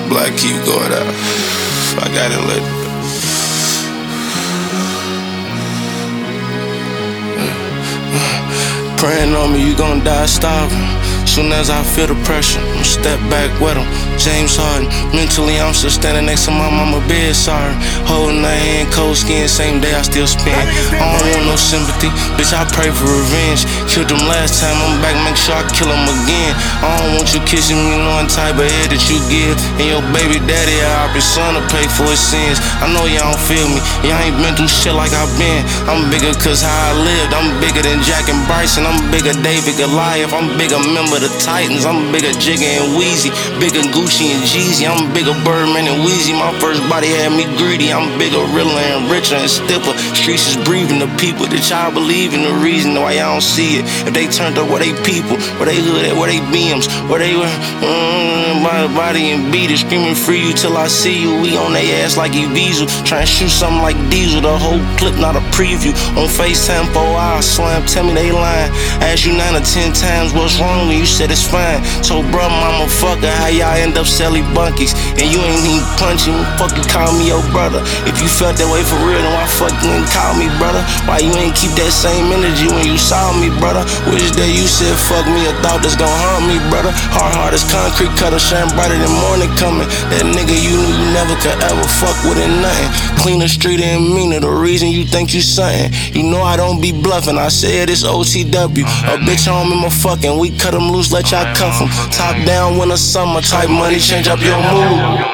Black keep going out. I got it lit. Praying on me, you gon' die starving. Soon as I feel the pressure, I'ma step back with him. James Harden, mentally I'm still standing next to my mama bed, sorry. Holding her hand, cold skin, same day I still spin. I don't want no sympathy, bitch, I pray for revenge. Killed him last time, I'm back, make sure I kill him again. I don't want you kissing me, knowing type of head that you give. And your baby daddy, I opt his son to pay for his sins. I know y'all don't feel me, y'all ain't been through shit like I've been. I'm bigger cause how I lived, I'm bigger than Jack and Bryson. I'm bigger David Goliath, I'm bigger member of the Titans. I'm bigger Jigga and Weezy, bigger Gucci and Jeezy. I'm bigger Birdman and Weezy. My first body had me greedy. I'm bigger, realer and richer and stiffer. Streets is breathing the people that y'all believe in. The reason why y'all don't see it. If they turned up where they people, where they hood at, where they BMs, where they were body and beat it, screaming free you till I see you. We on they ass like Evisu, trying to shoot something like Diesel. The whole clip, not a preview. On FaceTime 4 hours, slam, tell me they lying. Ask you 9 or 10 times what's wrong when you said it's fine. Told bruh, mama, fucker, how y'all end up selling bunkies? And you ain't even punching me, fuck you call me your brother. If you felt that way for real, then why fuck you ain't call me brother? Why you ain't keep that same energy when you saw me, brother? Which day you said fuck me, a thought that's gon' harm me, brother? Hard as concrete cutter, shine brighter than morning coming. That nigga you knew you never could ever fuck with it, nothing. Cleaner, street and meaner, the reason you think you something. You know I don't be bluffing, I said it's OTW. A bitch home in my fucking, we cut him loose, let y'all cuff him. Top down when the summer type money, change up your mood.